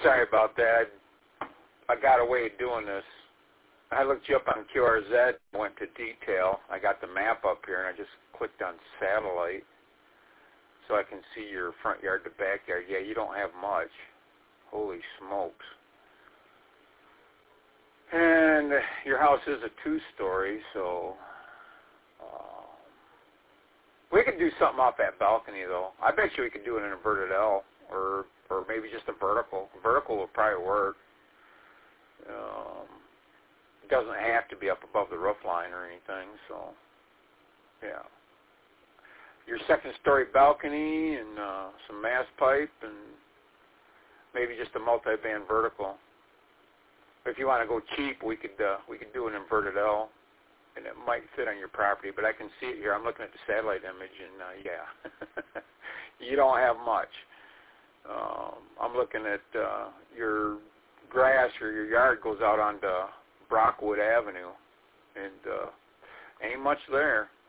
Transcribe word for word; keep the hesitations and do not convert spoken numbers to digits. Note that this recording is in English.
Sorry about that. I got a way of doing this. I looked you up on Q R Z, went to detail. I got the map up here, and I just clicked on satellite so I can see your front yard to backyard. Yeah, you don't have much. Holy smokes. And your house is a two-story, so uh, we could do something off that balcony, though. I bet you we could do an inverted L, or or maybe just a vertical. Vertical would probably work. Um, it doesn't have to be up above the roof line or anything, so yeah. Your second-story balcony and uh, some mass pipe and maybe just a multi-band vertical. If you want to go cheap, we could uh, we could do an inverted L, and it might fit on your property. But I can see it here. I'm looking at the satellite image, and uh, yeah, you don't have much. Um, I'm looking at uh, your grass or your yard goes out onto Brockwood Avenue, and uh, ain't much there.